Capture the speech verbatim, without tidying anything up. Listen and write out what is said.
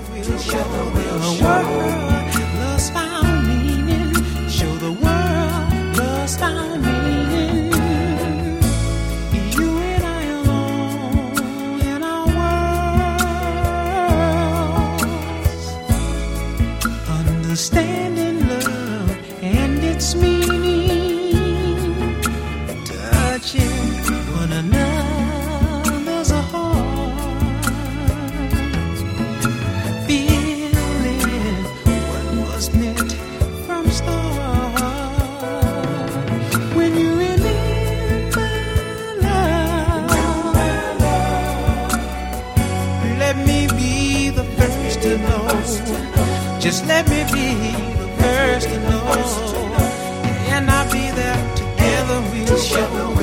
we'll show the world love's found meaning. Show the world love's found meaning. You and I alone in our worlds, understanding love and its meaning, touching one another's heart, feeling what was meant from start. When you remember love, let me be the first to know. Just let me be the first to know, and I'll be there together. We'll show.